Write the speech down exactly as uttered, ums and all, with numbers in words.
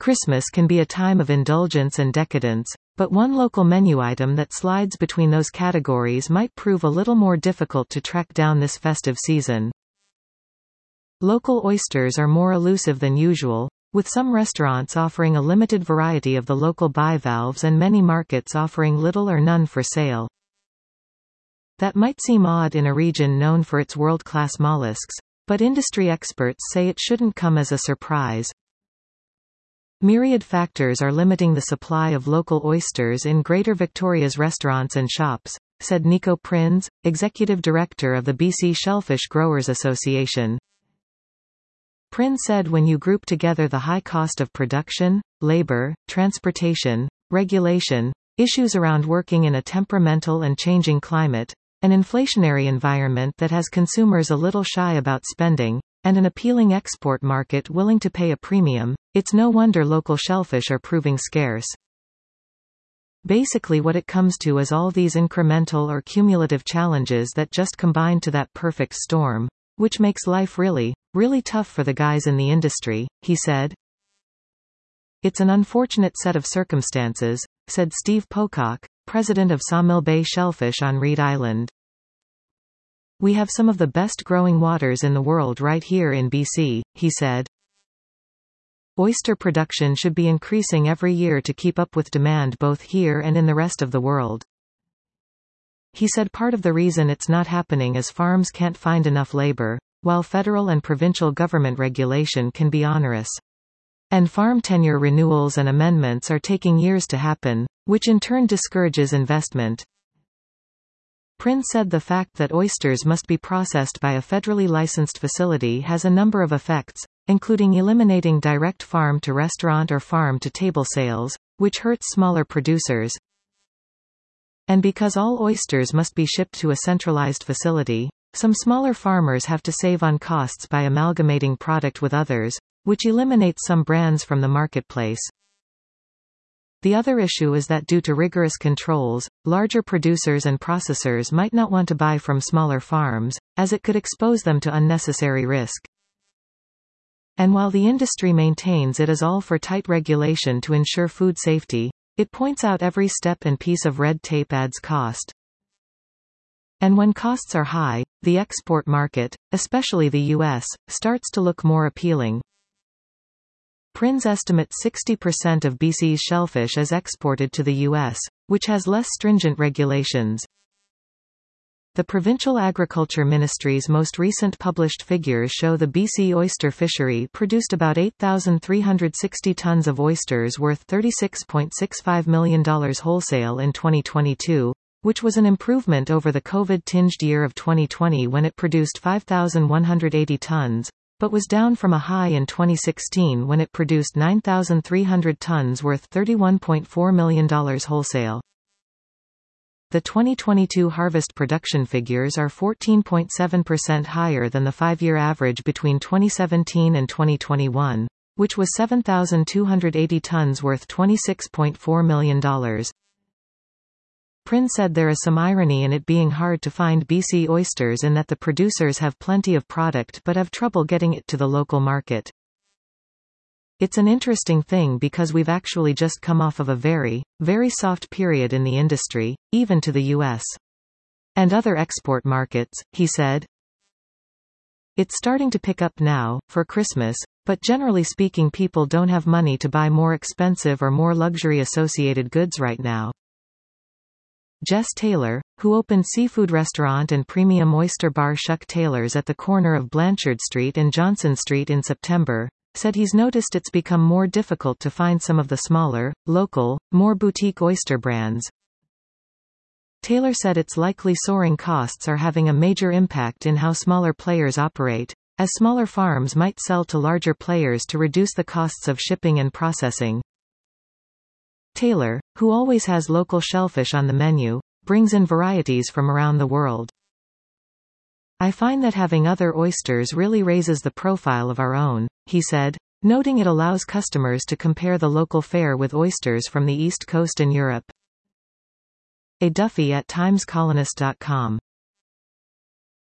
Christmas can be a time of indulgence and decadence, but one local menu item that slides between those categories might prove a little more difficult to track down this festive season. Local oysters are more elusive than usual, with some restaurants offering a limited variety of the local bivalves and many markets offering little or none for sale. That might seem odd in a region known for its world-class mollusks, but industry experts say it shouldn't come as a surprise. Myriad factors are limiting the supply of local oysters in Greater Victoria's restaurants and shops, said Nico Prinz, Executive Director of the B C Shellfish Growers Association. Prinz said when you group together the high cost of production, labor, transportation, regulation, issues around working in a temperamental and changing climate, an inflationary environment that has consumers a little shy about spending, and an appealing export market willing to pay a premium, it's no wonder local shellfish are proving scarce. Basically what it comes to is all these incremental or cumulative challenges that just combine to that perfect storm, which makes life really, really tough for the guys in the industry, he said. It's an unfortunate set of circumstances, said Steve Pocock, president of Sawmill Bay Shellfish on Reed Island. We have some of the best growing waters in the world right here in B C, he said. Oyster production should be increasing every year to keep up with demand both here and in the rest of the world. He said part of the reason it's not happening is farms can't find enough labor, while federal and provincial government regulation can be onerous. And farm tenure renewals and amendments are taking years to happen, which in turn discourages investment. Prinz said the fact that oysters must be processed by a federally licensed facility has a number of effects, including eliminating direct farm-to-restaurant or farm-to-table sales, which hurts smaller producers. And because all oysters must be shipped to a centralized facility, some smaller farmers have to save on costs by amalgamating product with others, which eliminates some brands from the marketplace. The other issue is that due to rigorous controls, larger producers and processors might not want to buy from smaller farms, as it could expose them to unnecessary risk. And while the industry maintains it is all for tight regulation to ensure food safety, it points out every step and piece of red tape adds cost. And when costs are high, the export market, especially the U S, starts to look more appealing. Prinz estimates sixty percent of B C's shellfish is exported to the U S, which has less stringent regulations. The Provincial Agriculture Ministry's most recent published figures show the B C oyster fishery produced about eight thousand three hundred sixty tons of oysters worth thirty-six point six five million dollars wholesale in twenty twenty-two, which was an improvement over the COVID-tinged year of twenty twenty when it produced five thousand one hundred eighty tons, but was down from a high in twenty sixteen when it produced nine thousand three hundred tons worth thirty-one point four million dollars wholesale. The twenty twenty-two harvest production figures are fourteen point seven percent higher than the five-year average between twenty seventeen and twenty twenty-one, which was seven thousand two hundred eighty tons worth twenty-six point four million dollars. Prinz said there is some irony in it being hard to find B C oysters in that the producers have plenty of product but have trouble getting it to the local market. It's an interesting thing because we've actually just come off of a very, very soft period in the industry, even to the U S and other export markets, he said. It's starting to pick up now, for Christmas, but generally speaking people don't have money to buy more expensive or more luxury-associated goods right now. Jess Taylor, who opened seafood restaurant and premium oyster bar Shuck Taylor's at the corner of Blanchard Street and Johnson Street in September, said he's noticed it's become more difficult to find some of the smaller, local, more boutique oyster brands. Taylor said it's likely soaring costs are having a major impact in how smaller players operate, as smaller farms might sell to larger players to reduce the costs of shipping and processing. Taylor, who always has local shellfish on the menu, brings in varieties from around the world. I find that having other oysters really raises the profile of our own, he said, noting it allows customers to compare the local fare with oysters from the East Coast and Europe. A Duffy at times colonist dot com